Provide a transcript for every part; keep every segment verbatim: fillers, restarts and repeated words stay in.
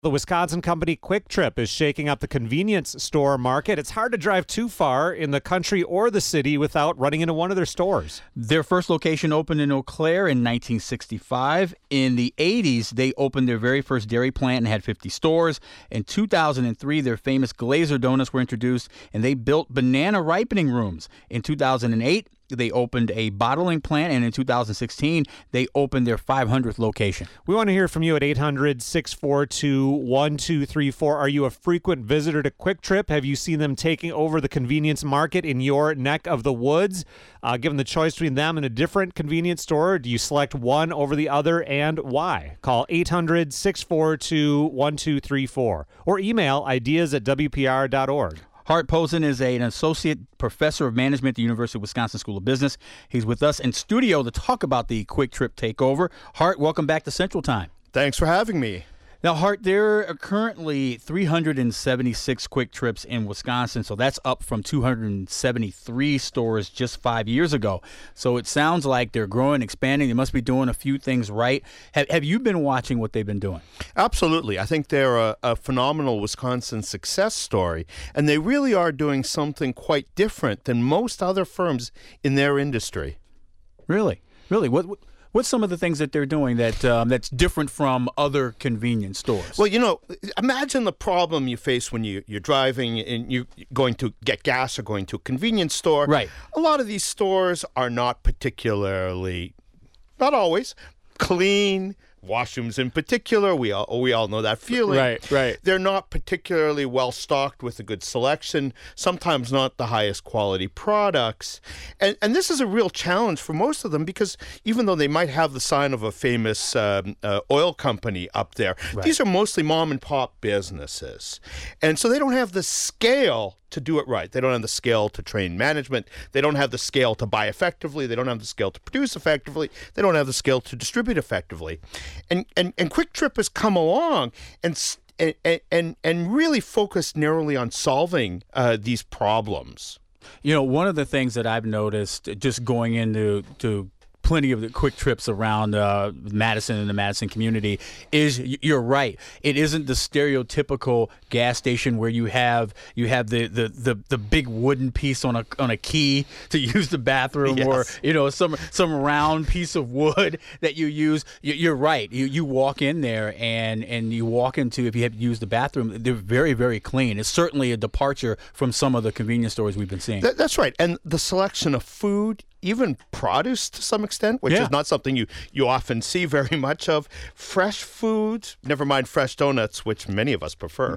The Wisconsin company Quick Trip is shaking up the convenience store market. It's hard to drive too far in the country or the city without running into one of their stores. Their first location opened in Eau Claire in nineteen sixty-five. In the eighties, they opened their very first dairy plant and had fifty stores. In two thousand three, their famous Glazer donuts were introduced, and they built banana ripening rooms. In two thousand eight, they opened a bottling plant, and in two thousand sixteen, they opened their five hundredth location. We want to hear from you at eight hundred, six four two, one two three four. Are you a frequent visitor to Quick Trip? Have you seen them taking over the convenience market in your neck of the woods? Uh, given the choice between them and a different convenience store, do you select one over the other, and why? Call eight hundred, six four two, one two three four or email ideas at w p r dot org. Hart Posen is a, an associate professor of management at the University of Wisconsin School of Business. He's with us in studio to talk about the Quick Trip takeover. Hart, welcome back to Central Time. Thanks for having me. Now, Hart, there are currently three hundred seventy-six Quick Trips in Wisconsin, so that's up from two hundred seventy-three stores just five years ago. So it sounds like they're growing, expanding. They must be doing a few things right. Have, have you been watching what they've been doing? Absolutely. I think they're a, a phenomenal Wisconsin success story, and they really are doing something quite different than most other firms in their industry. Really? Really? What? what What's some of the things that they're doing that um, that's different from other convenience stores? Well, you know, imagine the problem you face when you, you're driving and you're going to get gas or going to a convenience store. Right. A lot of these stores are not particularly, not always, clean. Washrooms in particular, we all we all know that feeling. Right, right. They're not particularly well stocked with a good selection, sometimes not the highest quality products. And and this is a real challenge for most of them because even though they might have the sign of a famous um, uh, oil company up there, right. These are mostly mom and pop businesses. And so they don't have the scale to do it right. They don't have the scale to train management. They don't have the scale to buy effectively. They don't have the scale to produce effectively. They don't have the scale to distribute effectively. And and, and Quick Trip has come along and and and, and really focused narrowly on solving uh, these problems. You know, one of the things that I've noticed just going into to plenty of the Quick Trips around uh, Madison and the Madison community is you're right. It isn't the stereotypical gas station where you have you have the, the, the, the big wooden piece on a on a key to use the bathroom, yes. or you know some some round piece of wood that you use. You're right. You you walk in there and and you walk into if you have to use the bathroom, they're very very clean. It's certainly a departure from some of the convenience stores we've been seeing. That, that's right, and the selection of food, even produce to some extent, which yeah. is not something you, you often see very much of. Fresh foods, never mind fresh donuts, which many of us prefer.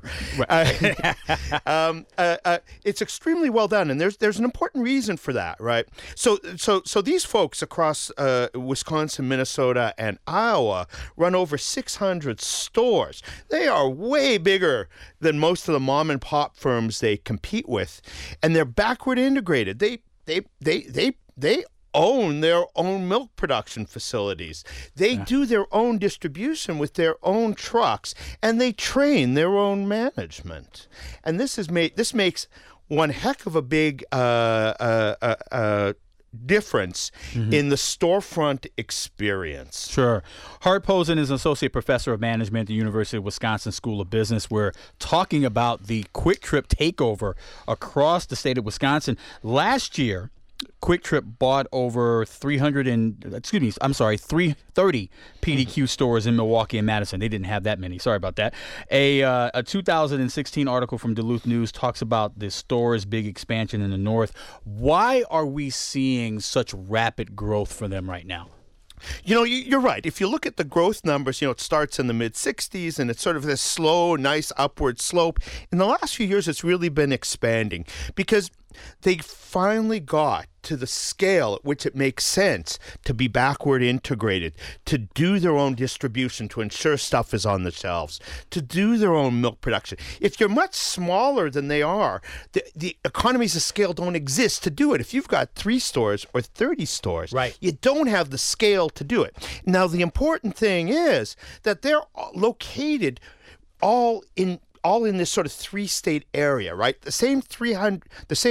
uh, um, uh, uh, it's extremely well done, and there's there's an important reason for that, right? So so so these folks across uh, Wisconsin, Minnesota, and Iowa run over six hundred stores. They are way bigger than most of the mom and pop firms they compete with, and they're backward integrated. They they they they They own their own milk production facilities. They yeah. do their own distribution with their own trucks, and they train their own management. And this is made. This makes one heck of a big uh, uh, uh, uh, difference mm-hmm. in the storefront experience. Sure. Hart Posen is an associate professor of management at the University of Wisconsin School of Business. We're talking about the Quick Trip takeover across the state of Wisconsin. Last year, Quick Trip bought over three hundred and excuse me, I'm sorry, three hundred thirty P D Q stores in Milwaukee and Madison. They didn't have that many. Sorry about that. A uh, a two thousand sixteen article from Duluth News talks about the store's big expansion in the north. Why are we seeing such rapid growth for them right now? You know, you're right. If you look at the growth numbers, you know, it starts in the mid sixties and it's sort of this slow, nice upward slope. In the last few years, it's really been expanding because they finally got to the scale at which it makes sense to be backward integrated, to do their own distribution, to ensure stuff is on the shelves, to do their own milk production. If you're much smaller than they are, the, the economies of scale don't exist to do it. If you've got three stores or thirty stores, right. you don't have the scale to do it. Now, the important thing is that they're located all in all in this sort of three-state area, right? The same three hundred, the same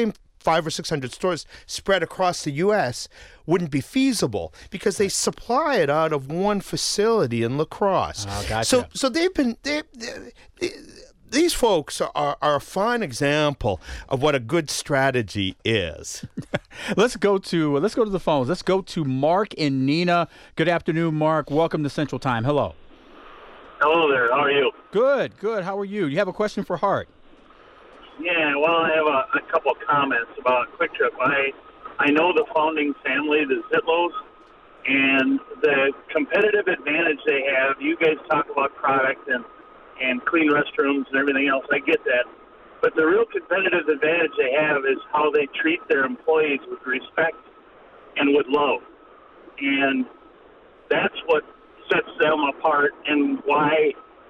five or six hundred stores spread across the U S wouldn't be feasible because they supply it out of one facility in La Crosse. Oh, gotcha. So, so they've been they, they, they, these folks are, are a fine example of what a good strategy is. Let's go to let's go to the phones. Let's go to Mark and Nina. Good afternoon, Mark. Welcome to Central Time. Hello. Hello there. How are you? Good, good. How are you? You have a question for Hart? Yeah, well, I have a, a couple of comments about Quick Trip. I I know the founding family, the Zitlows, and the competitive advantage they have. You guys talk about product and, and clean restrooms and everything else. I get that. But the real competitive advantage they have is how they treat their employees with respect and with love. And that's what sets them apart and why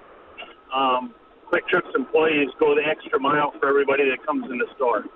um, Quick Trip's employees go the extra mile for everybody that comes in the store.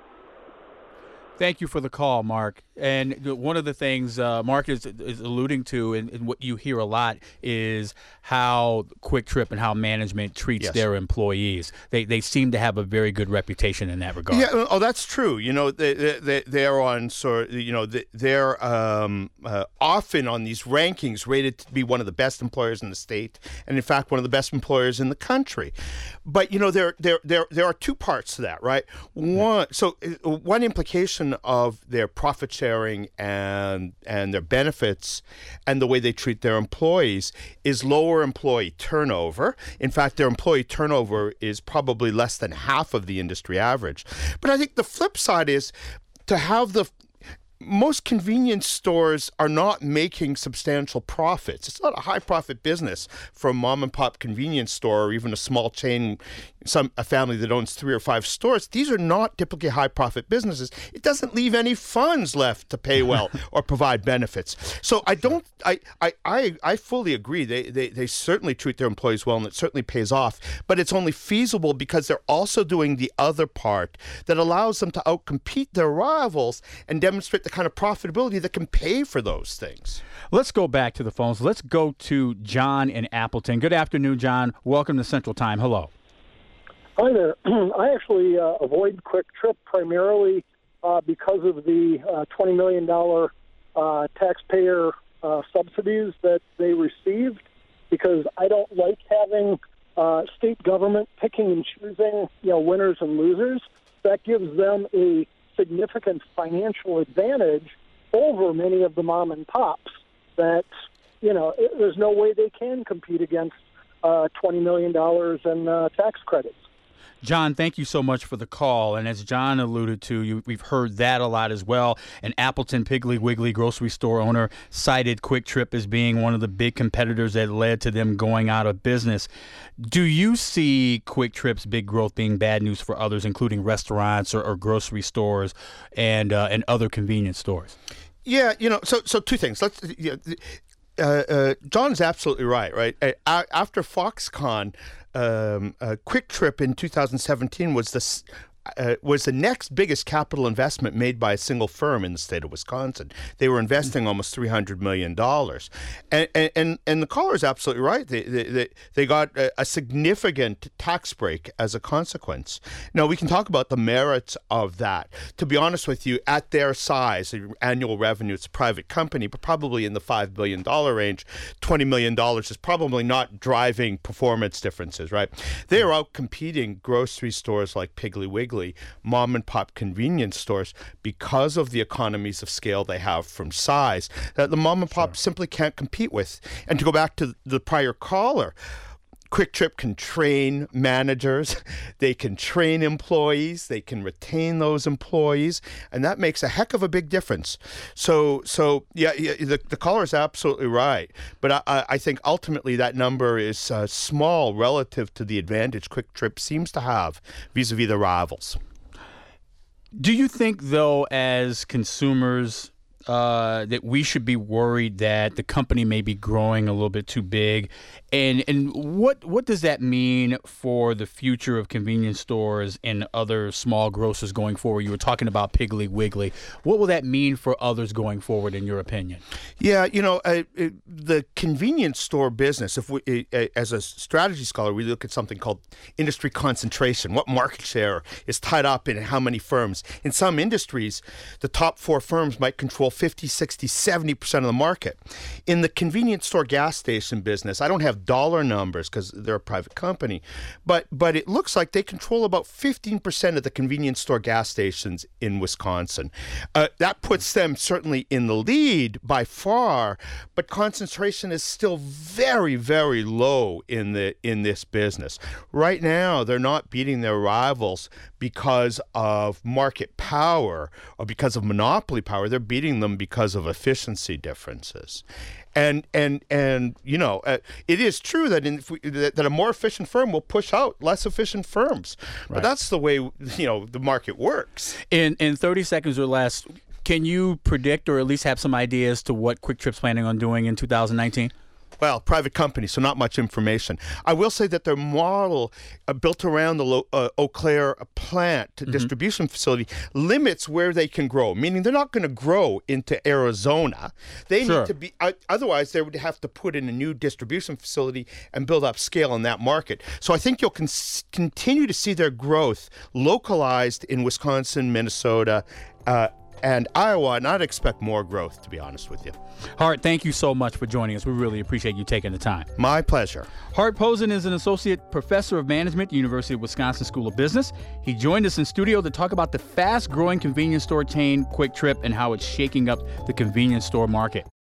Thank you for the call, Mark. And one of the things uh, Mark is, is alluding to, and, and what you hear a lot, is how Quick Trip and how management treats Yes. their employees. They they seem to have a very good reputation in that regard. Yeah, oh, that's true. You know, they, they, they're on sort. You know, they're um, uh, often on these rankings rated to be one of the best employers in the state, and in fact, one of the best employers in the country. But you know, there there there there are two parts to that, right? One, so uh, one implication of their profit sharing and and their benefits and the way they treat their employees is lower employee turnover. In fact, their employee turnover is probably less than half of the industry average. But I think the flip side is to have the most convenience stores are not making substantial profits. It's not a high profit business for a mom and pop convenience store or even a small chain, some a family that owns three or five stores. These are not typically high profit businesses. It doesn't leave any funds left to pay well or provide benefits. So I don't I I I, I fully agree. They, they they certainly treat their employees well and it certainly pays off, but it's only feasible because they're also doing the other part that allows them to outcompete their rivals and demonstrate the kind of profitability that can pay for those things. Let's go back to the phones. Let's go to John in Appleton. Good afternoon, John. Welcome to Central Time. Hello. Hi there. I actually uh, avoid Quick Trip primarily uh, because of the uh, twenty million dollars uh, taxpayer uh, subsidies that they received, because I don't like having uh, state government picking and choosing, you know, winners and losers. That gives them a significant financial advantage over many of the mom and pops that, you know, it, there's no way they can compete against uh, twenty million dollars in uh, tax credits. John, thank you so much for the call. And as John alluded to, you, we've heard that a lot as well. An Appleton Piggly Wiggly grocery store owner cited Quick Trip as being one of the big competitors that led to them going out of business. Do you see Quick Trip's big growth being bad news for others, including restaurants or, or grocery stores and uh, and other convenience stores? Yeah, you know, so so two things. Let's. You know, Uh, uh, John's absolutely right, right? Uh, after Foxconn, um, uh, Quick Trip in two thousand seventeen was the uh, was the next biggest capital investment made by a single firm in the state of Wisconsin. They were investing almost three hundred million dollars. And, and, and the caller is absolutely right. They, they, they got a, a significant tax break as a consequence. Now, we can talk about the merits of that. To be honest with you, at their size, annual revenue, it's a private company, but probably in the five billion dollars range, twenty million dollars is probably not driving performance differences, right? They are out competing grocery stores like Piggly Wiggly, mom and pop convenience stores, because of the economies of scale they have from size that the mom and pop sure. simply can't compete with. And to go back to the prior caller, Quick Trip can train managers, they can train employees, they can retain those employees, and that makes a heck of a big difference. So, so yeah, yeah the, the caller is absolutely right, but I, I think ultimately that number is uh, small relative to the advantage Quick Trip seems to have vis-a-vis the rivals. Do you think, though, as consumers, uh, that we should be worried that the company may be growing a little bit too big? And and what what does that mean for the future of convenience stores and other small grocers going forward? You were talking about Piggly Wiggly. What will that mean for others going forward, in your opinion? Yeah, you know, uh, it, the convenience store business, if we, uh, as a strategy scholar, we look at something called industry concentration. What market share is tied up in how many firms? In some industries, the top four firms might control fifty, sixty, seventy percent of the market. In the convenience store gas station business, I don't have dollar numbers because they're a private company, but but it looks like they control about fifteen percent of the convenience store gas stations in Wisconsin. Uh, that puts them certainly in the lead by far, but concentration is still very, very low in the in this business. Right now, they're not beating their rivals because of market power or because of monopoly power. They're beating them because of efficiency differences. And and and you know, uh, it is true that in, if we, that, that a more efficient firm will push out less efficient firms. But Right. that's the way, you know, the market works. In in thirty seconds or less, can you predict or at least have some ideas to what Quick Trip's planning on doing in two thousand nineteen? Well, private company, so not much information. I will say that their model uh, built around the Lo- uh, Eau Claire plant Mm-hmm. distribution facility limits where they can grow, meaning they're not going to grow into Arizona. They Sure. need to be, uh, otherwise they would have to put in a new distribution facility and build up scale in that market. So I think you'll con- continue to see their growth localized in Wisconsin, Minnesota, uh, and Iowa, and I'd expect more growth, to be honest with you. Hart, thank you so much for joining us. We really appreciate you taking the time. My pleasure. Hart Posen is an associate professor of management at the University of Wisconsin School of Business. He joined us in studio to talk about the fast-growing convenience store chain Quick Trip and how it's shaking up the convenience store market.